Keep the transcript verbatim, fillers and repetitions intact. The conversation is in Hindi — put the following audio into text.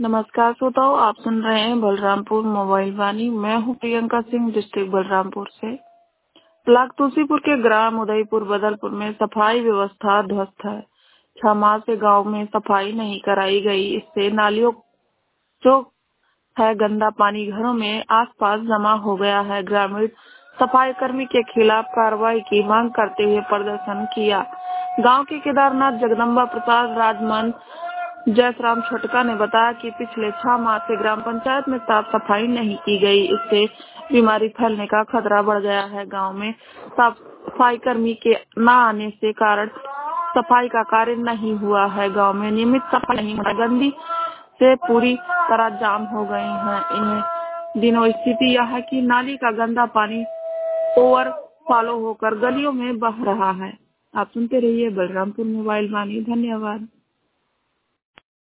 नमस्कार श्रोताओं, आप सुन रहे हैं बलरामपुर मोबाइल वाणी। मैं हूं प्रियंका सिंह, डिस्ट्रिक्ट बलरामपुर से। ब्लॉक तुलसीपुर के ग्राम उदयपुर बदलपुर में सफाई व्यवस्था ध्वस्त है। छह माह से गांव में सफाई नहीं कराई गई। इससे नालियों जो है गंदा पानी घरों में आसपास जमा हो गया है। ग्रामीण सफाई कर्मी के खिलाफ कार्रवाई की मांग करते हुए प्रदर्शन किया। गांव के केदारनाथ जगदम्बा प्रसाद राजमन जयसराम छोटका ने बताया कि पिछले छह माह से ग्राम पंचायत में साफ सफाई नहीं की गई। इससे बीमारी फैलने का खतरा बढ़ गया है। गांव में साफ सफाई कर्मी के न आने से कारण सफाई का कार्य नहीं हुआ है। गांव में नियमित सफाई नहीं होना, गंदी से पूरी तरह जाम हो गए हैं। इन दिनों स्थिति यह है कि नाली का गंदा पानी ओवर फॉलो होकर गलियों में बह रहा है। आप सुनते रहिए बलरामपुर मोबाइल वाणी। धन्यवाद।